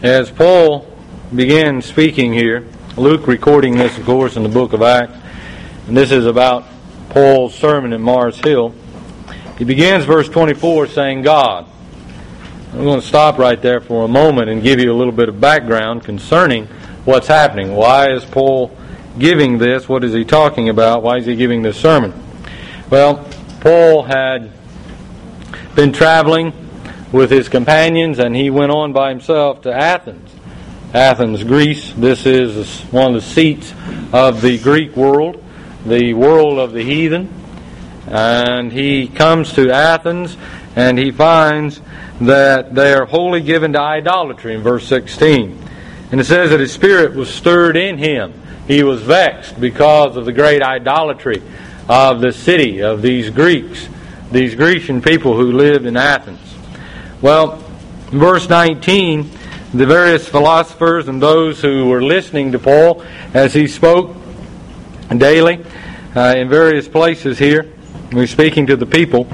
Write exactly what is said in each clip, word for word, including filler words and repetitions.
As Paul began speaking here, Luke recording this, of course, in the book of Acts, and this is about Paul's sermon in Mars Hill. He begins verse twenty-four saying, God. I'm going to stop right there for a moment and give you a little bit of background concerning what's happening. Why is Paul giving this? What is he talking about? Why is he giving this sermon? Well, Paul had been traveling with his companions, and he went on by himself to Athens. Athens, Greece. This is one of the seats of the Greek world, the world of the heathen. And he comes to Athens, and he finds that they are wholly given to idolatry in verse sixteen. And it says that his spirit was stirred in him. He was vexed because of the great idolatry of the city, of these Greeks, these Grecian people who lived in Athens. Well, in verse nineteen, the various philosophers and those who were listening to Paul as he spoke daily uh, in various places here, he was speaking to the people,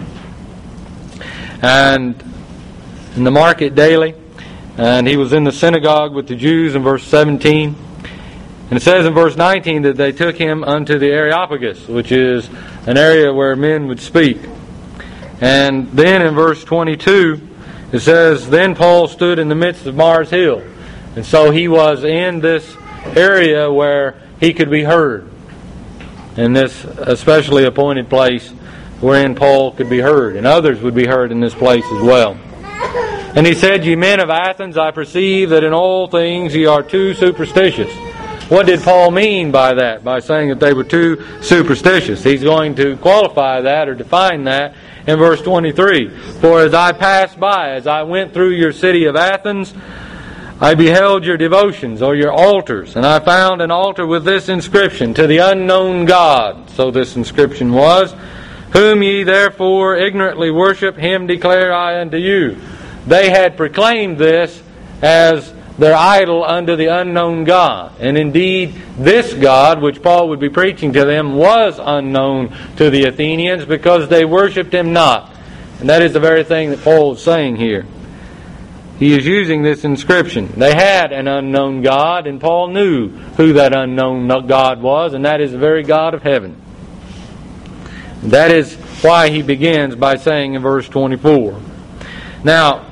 and in the market daily, and he was in the synagogue with the Jews in verse seventeen. And it says in verse nineteen that they took him unto the Areopagus, which is an area where men would speak. And then in verse twenty-two, it says, Then Paul stood in the midst of Mars Hill. And so he was in this area where he could be heard. In this especially appointed place wherein Paul could be heard. And others would be heard in this place as well. And he said, Ye men of Athens, I perceive that in all things ye are too superstitious. What did Paul mean by that? By saying that they were too superstitious. He's going to qualify that or define that in verse twenty-three. For as I passed by, as I went through your city of Athens, I beheld your devotions, or your altars, and I found an altar with this inscription, To the unknown God. So this inscription was, Whom ye therefore ignorantly worship, him declare I unto you. They had proclaimed this as their idol unto the unknown God. And indeed, this God, which Paul would be preaching to them, was unknown to the Athenians because they worshipped him not. And that is the very thing that Paul is saying here. He is using this inscription. They had an unknown God, and Paul knew who that unknown God was, and that is the very God of heaven. That is why he begins by saying in verse twenty-four. Now,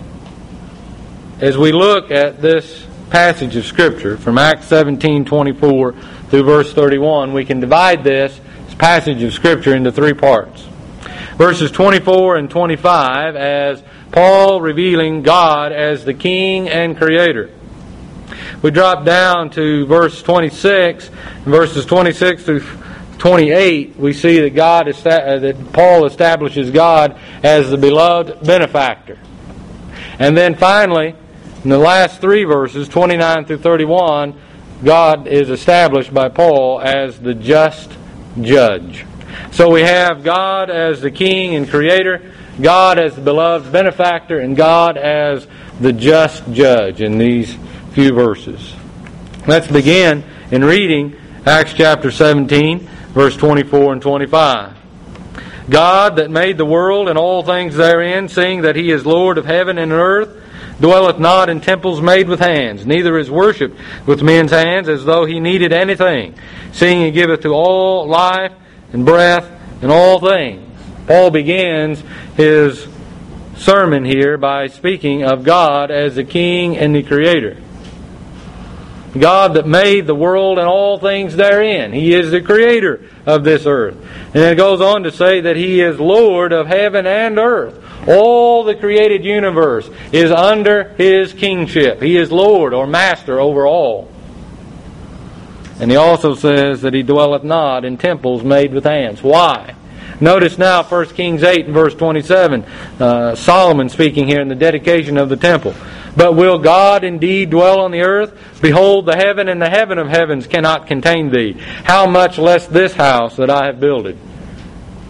as we look at this passage of Scripture from Acts seventeen twenty-four through verse thirty-one, we can divide this passage of Scripture into three parts. Verses twenty-four and twenty-five as Paul revealing God as the King and Creator. We drop down to verse twenty-six, and verses twenty-six through twenty-eight, we see that God that Paul establishes God as the beloved benefactor. And then finally, in the last three verses, twenty-nine through thirty-one, God is established by Paul as the just judge. So we have God as the King and Creator, God as the beloved benefactor, and God as the just judge in these few verses. Let's begin in reading Acts chapter seventeen, verse twenty-four and twenty-five. God that made the world and all things therein, seeing that He is Lord of heaven and earth, dwelleth not in temples made with hands, neither is worshipped with men's hands, as though He needed anything, seeing He giveth to all life and breath and all things. Paul begins his sermon here by speaking of God as the King and the Creator. God that made the world and all things therein. He is the Creator of this earth. And it goes on to say that He is Lord of heaven and earth. All the created universe is under His kingship. He is Lord or Master over all. And He also says that He dwelleth not in temples made with hands. Why? Notice now First Kings eight and verse twenty-seven. Uh, Solomon speaking here in the dedication of the temple. But will God indeed dwell on the earth? Behold, the heaven and the heaven of heavens cannot contain thee. How much less this house that I have builded?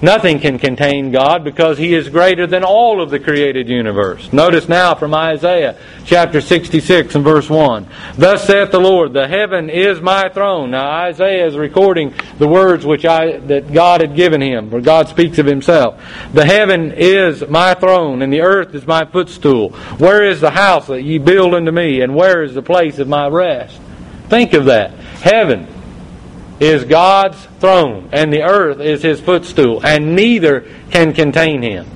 Nothing can contain God because He is greater than all of the created universe. Notice now from Isaiah chapter sixty-six and verse one. Thus saith the Lord, the heaven is my throne. Now Isaiah is recording the words which I that God had given him, where God speaks of Himself. The heaven is my throne, and the earth is my footstool. Where is the house that ye build unto me, and where is the place of my rest? Think of that. Heaven is God's throne, and the earth is His footstool, and neither can contain Him.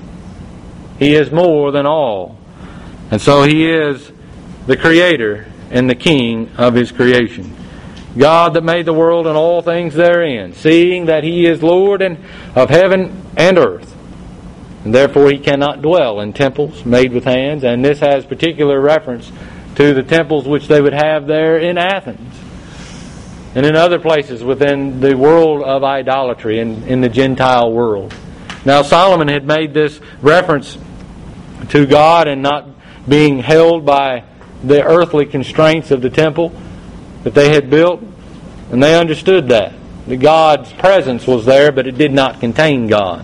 He is more than all. And so He is the Creator and the King of His creation. God that made the world and all things therein, seeing that He is Lord and of heaven and earth. And therefore He cannot dwell in temples made with hands, and this has particular reference to the temples which they would have there in Athens and in other places within the world of idolatry and in the Gentile world. Now Solomon had made this reference to God and not being held by the earthly constraints of the temple that they had built, and they understood that. That God's presence was there, but it did not contain God.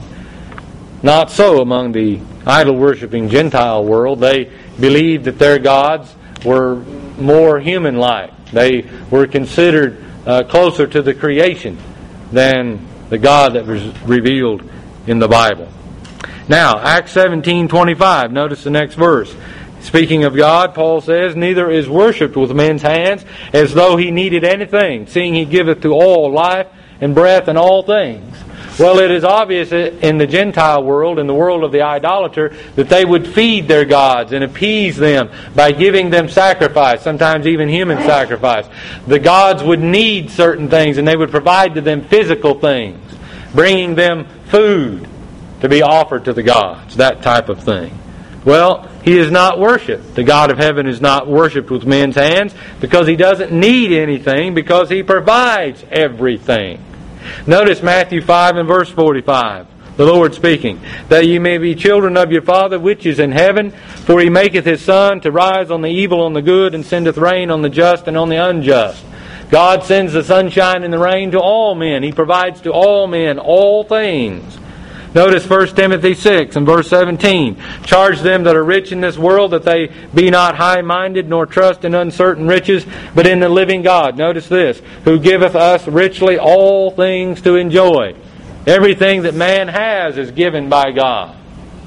Not so among the idol-worshipping Gentile world. They believed that their gods were more human-like. They were considered uh, closer to the creation than the God that was revealed in the Bible. Now, Acts seventeen twenty-five, notice the next verse. Speaking of God, Paul says, neither is worshipped with men's hands as though He needed anything, seeing He giveth to all life and breath and all things. Well, it is obvious in the Gentile world, in the world of the idolater, that they would feed their gods and appease them by giving them sacrifice, sometimes even human sacrifice. The gods would need certain things, and they would provide to them physical things, bringing them food to be offered to the gods, that type of thing. Well, He is not worshipped. The God of heaven is not worshipped with men's hands because He doesn't need anything, because He provides everything. Notice Matthew five and verse forty-five. The Lord speaking, that ye may be children of your Father which is in heaven, for He maketh His sun to rise on the evil and the good, and sendeth rain on the just and on the unjust. God sends the sunshine and the rain to all men. He provides to all men all things. Notice First Timothy six and verse seventeen. Charge them that are rich in this world that they be not high-minded, nor trust in uncertain riches, but in the living God. Notice this, who giveth us richly all things to enjoy. Everything that man has is given by God.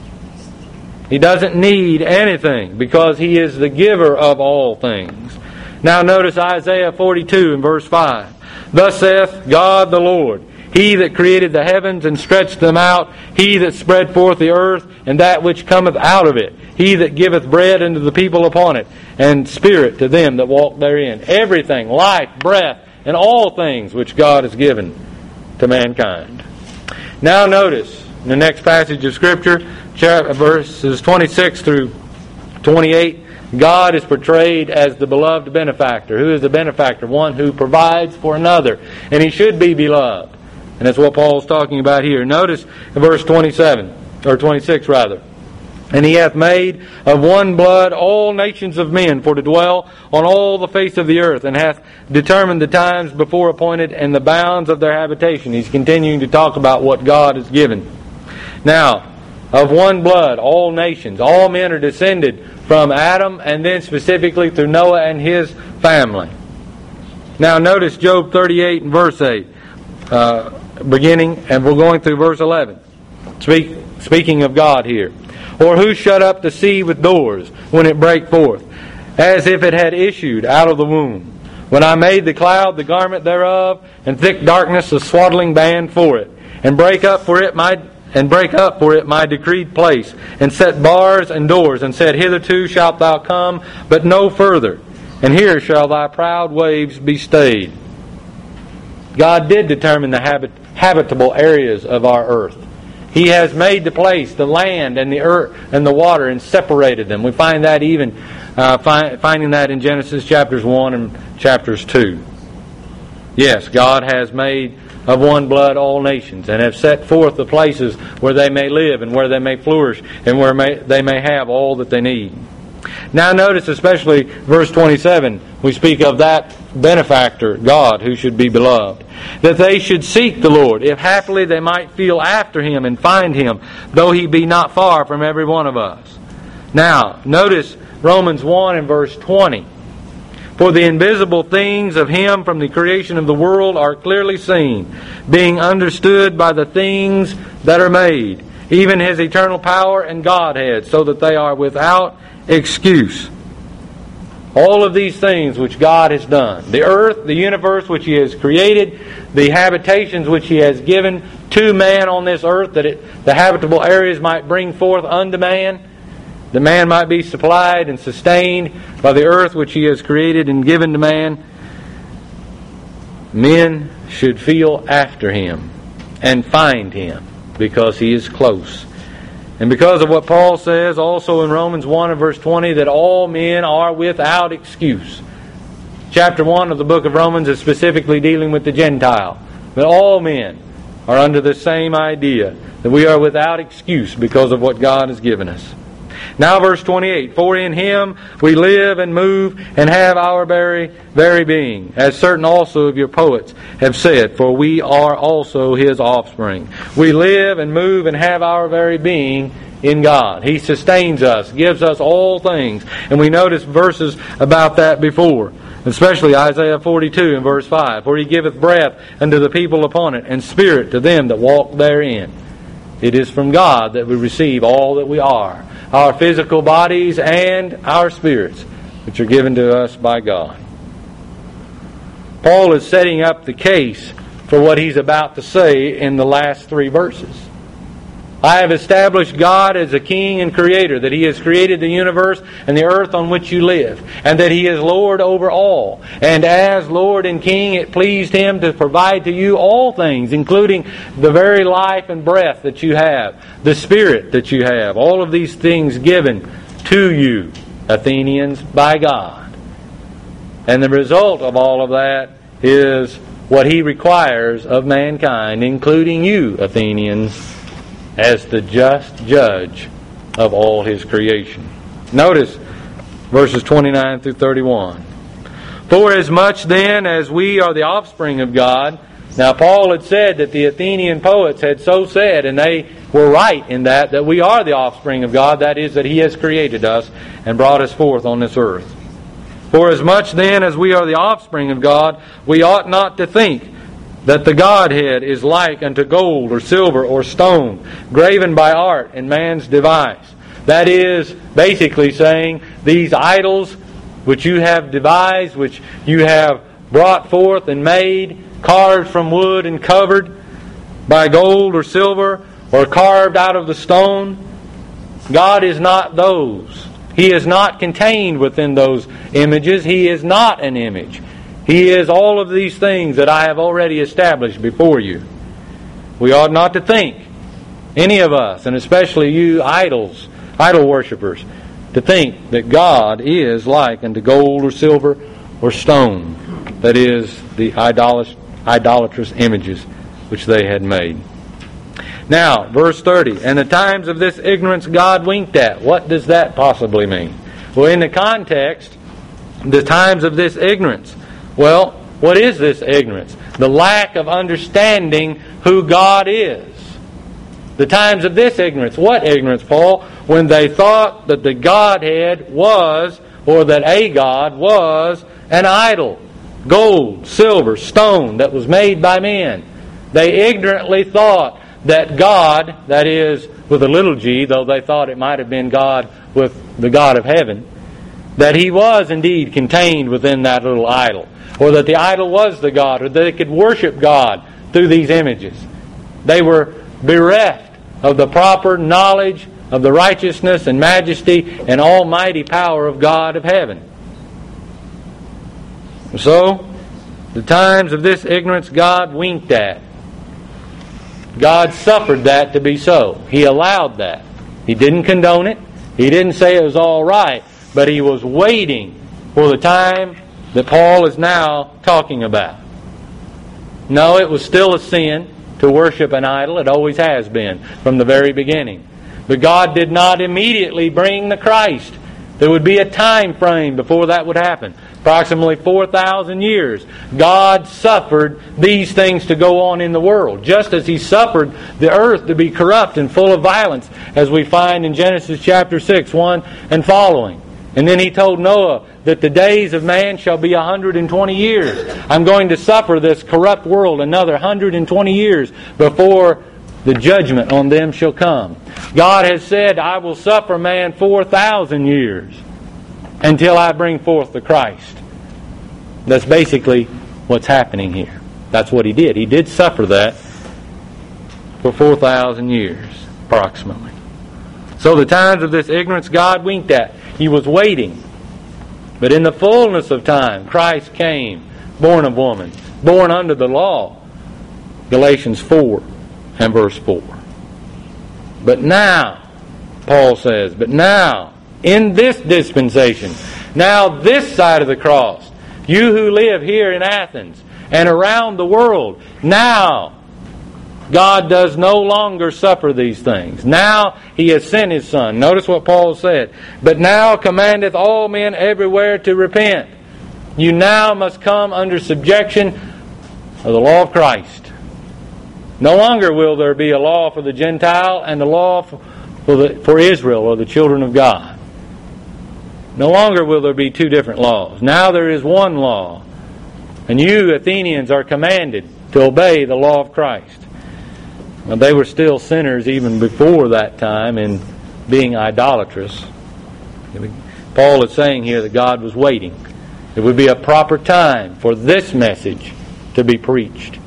He doesn't need anything because He is the giver of all things. Now notice Isaiah forty-two and verse five. Thus saith God the Lord, He that created the heavens and stretched them out, He that spread forth the earth, and that which cometh out of it, He that giveth bread unto the people upon it, and spirit to them that walk therein. Everything, life, breath, and all things which God has given to mankind. Now notice, in the next passage of Scripture, verses twenty-six through twenty-eight, God is portrayed as the beloved benefactor. Who is the benefactor? One who provides for another. And He should be beloved. And that's what Paul's talking about here. Notice in verse twenty-seven, or twenty-six rather. And He hath made of one blood all nations of men for to dwell on all the face of the earth, and hath determined the times before appointed and the bounds of their habitation. He's continuing to talk about what God has given. Now, of one blood, all nations, all men are descended from Adam, and then specifically through Noah and his family. Now notice Job thirty-eight and verse eight. Uh, beginning, and we're going through verse eleven. Speak, speaking of God here. Or who shut up the sea with doors when it brake forth, as if it had issued out of the womb? When I made the cloud the garment thereof, and thick darkness the swaddling band for it, and break up for it my and break up for it my decreed place, and set bars and doors, and said, Hitherto shalt thou come, but no further, and here shall thy proud waves be stayed. God did determine the habit, habitable areas of our earth. He has made the place, the land, and the earth, and the water, and separated them. We find that even uh, fi- finding that in Genesis chapters one and chapters two. Yes, God has made of one blood all nations, and have set forth the places where they may live, and where they may flourish, and where may, they may have all that they need. Now notice especially verse twenty-seven. We speak of that benefactor, God, who should be beloved. That they should seek the Lord, if haply they might feel after Him and find Him, though He be not far from every one of us. Now, notice Romans one and verse twenty. For the invisible things of Him from the creation of the world are clearly seen, being understood by the things that are made, even His eternal power and Godhead, so that they are without excuse. All of these things which God has done, the earth, the universe which He has created, the habitations which He has given to man on this earth, that it, the habitable areas might bring forth unto man, that man might be supplied and sustained by the earth which He has created and given to man. Men should feel after Him and find Him, because He is close. And because of what Paul says also in Romans one and verse twenty, that all men are without excuse. Chapter one of the book of Romans is specifically dealing with the Gentile. That all men are under the same idea, that we are without excuse because of what God has given us. Now verse twenty-eight, for in Him we live and move and have our very, very being, as certain also of your poets have said, for we are also His offspring. We live and move and have our very being in God. He sustains us, gives us all things. And we noticed verses about that before, especially Isaiah forty-two and verse five, for He giveth breath unto the people upon it, and spirit to them that walk therein. It is from God that we receive all that we are, our physical bodies and our spirits, which are given to us by God. Paul is setting up the case for what he's about to say in the last three verses. I have established God as a King and Creator, that He has created the universe and the earth on which you live, and that He is Lord over all. And as Lord and King, it pleased Him to provide to you all things, including the very life and breath that you have, the spirit that you have, all of these things given to you, Athenians, by God. And the result of all of that is what He requires of mankind, including you, Athenians, as the just judge of all His creation. Notice verses twenty-nine through thirty-one. For as much then as we are the offspring of God. Now Paul had said that the Athenian poets had so said, and they were right in that, that we are the offspring of God. That is, that He has created us and brought us forth on this earth. For as much then as we are the offspring of God, we ought not to think that the Godhead is like unto gold or silver or stone, graven by art and man's device. That is basically saying these idols which you have devised, which you have brought forth and made, carved from wood and covered by gold or silver, or carved out of the stone. God is not those. He is not contained within those images. He is not an image. He is all of these things that I have already established before you. We ought not to think, any of us, and especially you idols, idol worshippers, to think that God is like unto gold or silver or stone. That is, the idolatrous images which they had made. Now, verse thirty, and the times of this ignorance God winked at. What does that possibly mean? Well, in the context, the times of this ignorance. Well, what is this ignorance? The lack of understanding who God is. The times of this ignorance. What ignorance, Paul? When they thought that the Godhead was, or that a God was, an idol. Gold, silver, stone that was made by men. They ignorantly thought that God, that is, with a little g, though they thought it might have been God with the God of heaven, that He was indeed contained within that little idol. Or that the idol was the God, or that they could worship God through these images. They were bereft of the proper knowledge of the righteousness and majesty and almighty power of God of heaven. So, the times of this ignorance God winked at. God suffered that to be so. He allowed that. He didn't condone it. He didn't say it was all right. But He was waiting for the time that Paul is now talking about. No, it was still a sin to worship an idol. It always has been from the very beginning. But God did not immediately bring the Christ There would be a time frame before that would happen. Approximately four thousand years. God suffered these things to go on in the world, just as He suffered the earth to be corrupt and full of violence, as we find in Genesis chapter six, one and following. And then He told Noah that the days of man shall be one hundred twenty years. I'm going to suffer this corrupt world another one hundred twenty years before the judgment on them shall come. God has said, I will suffer man four thousand years until I bring forth the Christ. That's basically what's happening here. That's what He did. He did suffer that for four thousand years, approximately. So the times of this ignorance God winked at. He was waiting. But in the fullness of time, Christ came, born of woman, born under the law. Galatians four and verse four. But now, Paul says, but now, in this dispensation, now this side of the cross, you who live here in Athens and around the world, now God does no longer suffer these things. Now He has sent His Son. Notice what Paul said. But now commandeth all men everywhere to repent. You now must come under subjection of the law of Christ. No longer will there be a law for the Gentile and a law for, for, the, for Israel or the children of God. No longer will there be two different laws. Now there is one law. And you, Athenians, are commanded to obey the law of Christ. Now, they were still sinners even before that time in being idolatrous. Paul is saying here that God was waiting. It would be a proper time for this message to be preached.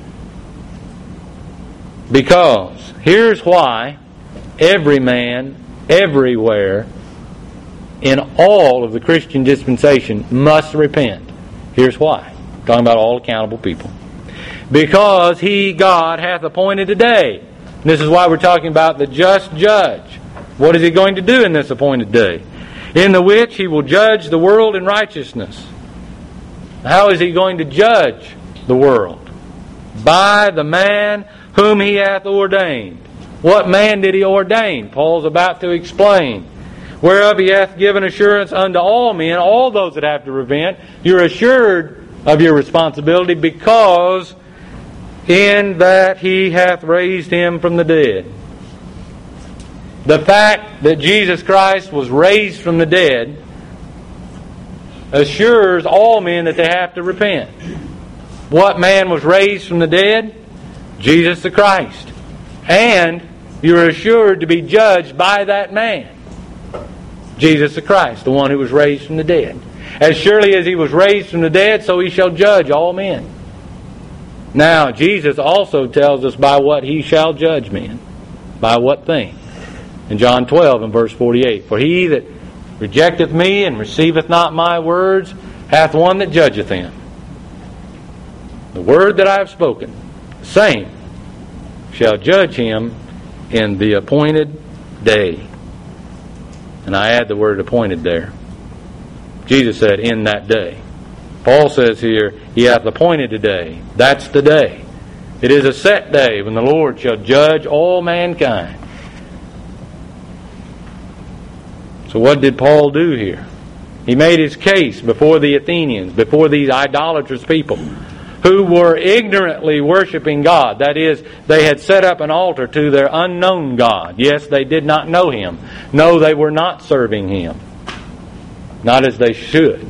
Because here's why every man, everywhere, in all of the Christian dispensation must repent. Here's why. I'm talking about all accountable people. Because He, God, hath appointed a day. And this is why we're talking about the just judge. What is He going to do in this appointed day? In the which He will judge the world in righteousness. How is He going to judge the world? By the man whom He hath ordained. What man did He ordain? Paul's about to explain. Whereof He hath given assurance unto all men, all those that have to repent. You're assured of your responsibility because in that He hath raised Him from the dead. The fact that Jesus Christ was raised from the dead assures all men that they have to repent. What man was raised from the dead? Jesus the Christ. And you're assured to be judged by that man. Jesus the Christ, the one who was raised from the dead. As surely as He was raised from the dead, so He shall judge all men. Now, Jesus also tells us by what He shall judge men. By what thing? In John twelve and verse forty-eight. For he that rejecteth me and receiveth not my words hath one that judgeth him. The word that I have spoken, the same, shall judge him in the appointed day. And I add the word appointed there. Jesus said, in that day. Paul says here, He hath appointed a day. That's the day. It is a set day when the Lord shall judge all mankind. So what did Paul do here? He made his case before the Athenians, before these idolatrous people who were ignorantly worshiping God. That is, they had set up an altar to their unknown God. Yes, they did not know Him. No, they were not serving Him. Not as they should.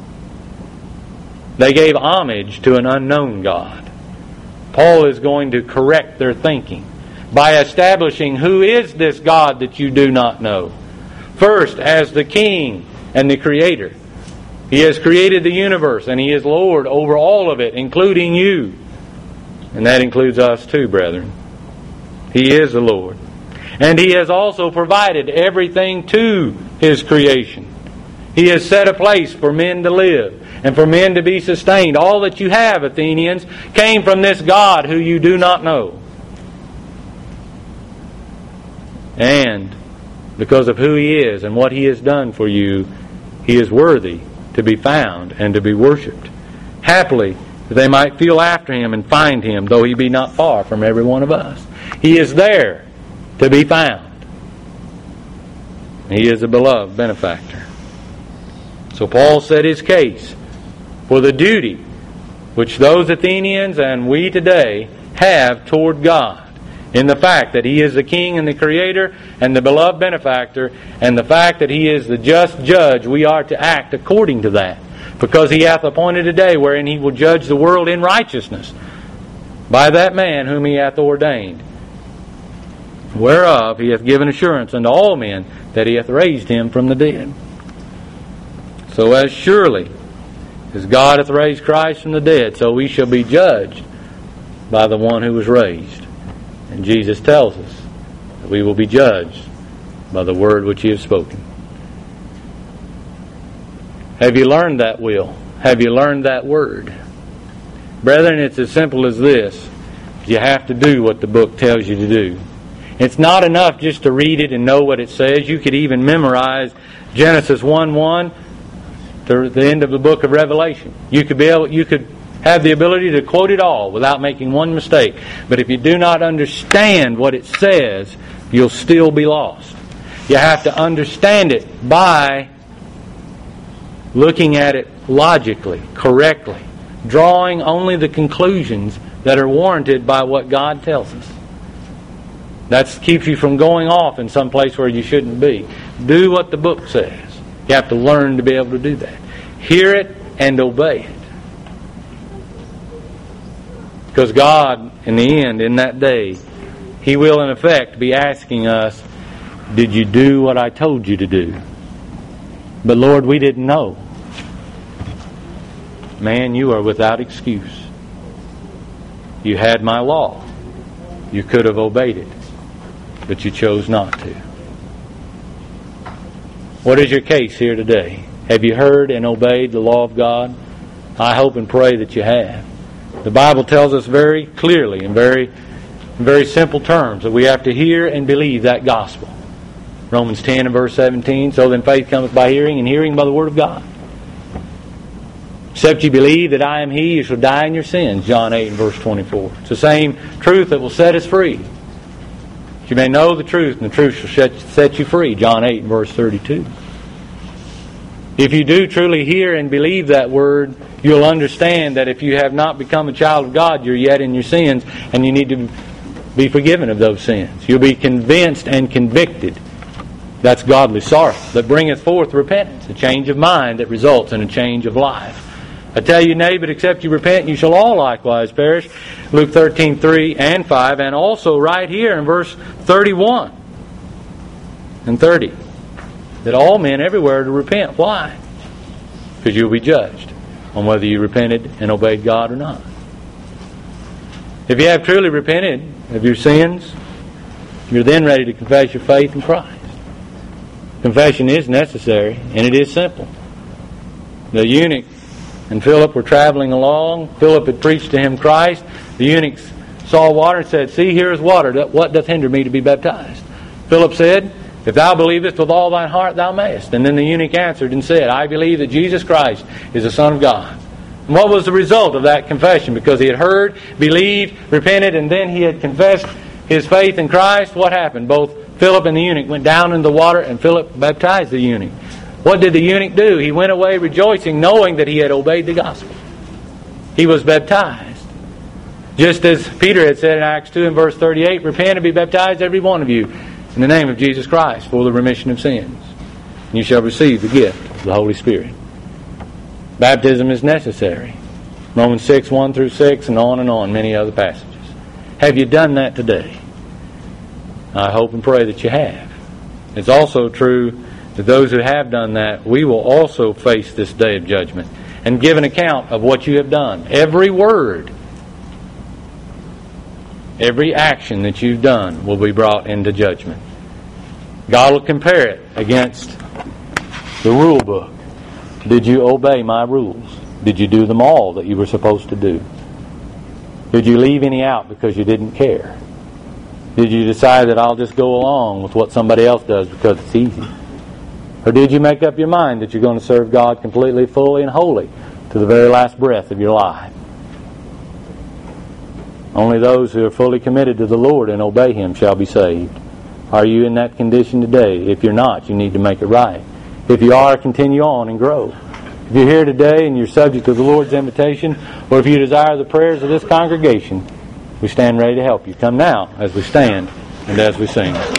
They gave homage to an unknown God. Paul is going to correct their thinking by establishing who is this God that you do not know. First, as the King and the Creator. He has created the universe and He is Lord over all of it, including you. And that includes us too, brethren. He is the Lord. And He has also provided everything to His creation. He has set a place for men to live and for men to be sustained. All that you have, Athenians, came from this God who you do not know. And because of who He is and what He has done for you, He is worthy to be found and to be worshipped. Happily, that they might feel after Him and find Him, though He be not far from every one of us. He is there to be found. He is a beloved benefactor. So Paul set his case for the duty which those Athenians and we today have toward God, in the fact that He is the King and the Creator and the beloved benefactor, and the fact that He is the just judge. We are to act according to that, because He hath appointed a day wherein He will judge the world in righteousness by that man whom He hath ordained, whereof He hath given assurance unto all men that He hath raised Him from the dead. So as surely as God hath raised Christ from the dead, so we shall be judged by the one who was raised. And Jesus tells us that we will be judged by the word which He has spoken. Have you learned that will? Have you learned that word? Brethren, it's as simple as this. You have to do what the book tells you to do. It's not enough just to read it and know what it says. You could even memorize Genesis one one to the end of the book of Revelation. You could be able, you could have the ability to quote it all without making one mistake. But if you do not understand what it says, you'll still be lost. You have to understand it by looking at it logically, correctly, drawing only the conclusions that are warranted by what God tells us. That keeps you from going off in some place where you shouldn't be. Do what the book says. You have to learn to be able to do that. Hear it and obey it. Because God, in the end, in that day, He will in effect be asking us, did you do what I told you to do? But Lord, we didn't know. Man, you are without excuse. You had my law. You could have obeyed it, but you chose not to. What is your case here today? Have you heard and obeyed the law of God? I hope and pray that you have. The Bible tells us very clearly, in very, in very simple terms, that we have to hear and believe that gospel. Romans ten and verse seventeen, so then faith cometh by hearing, and hearing by the word of God. Except you believe that I am He, you shall die in your sins, John eight and verse twenty-four. It's the same truth that will set us free. You may know the truth, and the truth shall set you free, John eight and verse thirty-two. If you do truly hear and believe that word, you'll understand that if you have not become a child of God, you're yet in your sins, and you need to be forgiven of those sins. You'll be convinced and convicted. That's godly sorrow that bringeth forth repentance, a change of mind that results in a change of life. I tell you, nay, but except you repent, you shall all likewise perish. Luke thirteen, three and five, and also right here in verse thirty-one and thirty, that all men everywhere are to repent. Why? Because you'll be judged on whether you repented and obeyed God or not. If you have truly repented of your sins, you're then ready to confess your faith in Christ. Confession is necessary, and it is simple. The eunuch and Philip were traveling along. Philip had preached to him Christ. The eunuch saw water and said, see, here is water. What doth hinder me to be baptized? Philip said, if thou believest with all thine heart, thou mayest. And then the eunuch answered and said, I believe that Jesus Christ is the Son of God. And what was the result of that confession? Because he had heard, believed, repented, and then he had confessed his faith in Christ. What happened? Both Philip and the eunuch went down in the water, and Philip baptized the eunuch. What did the eunuch do? He went away rejoicing, knowing that he had obeyed the gospel. He was baptized. Just as Peter had said in Acts two and verse thirty-eight, repent and be baptized, every one of you, in the name of Jesus Christ, for the remission of sins. And you shall receive the gift of the Holy Spirit. Baptism is necessary. Romans six, one through six, and on and on, many other passages. Have you done that today? I hope and pray that you have. It's also true that those who have done that, we will also face this day of judgment and give an account of what you have done. Every word, every action that you've done will be brought into judgment. God will compare it against the rule book. Did you obey my rules? Did you do them all that you were supposed to do? Did you leave any out because you didn't care? Did you decide that I'll just go along with what somebody else does because it's easy? Or did you make up your mind that you're going to serve God completely, fully, and wholly to the very last breath of your life? Only those who are fully committed to the Lord and obey Him shall be saved. Are you in that condition today? If you're not, you need to make it right. If you are, continue on and grow. If you're here today and you're subject to the Lord's invitation, or if you desire the prayers of this congregation, we stand ready to help you. Come now as we stand and as we sing.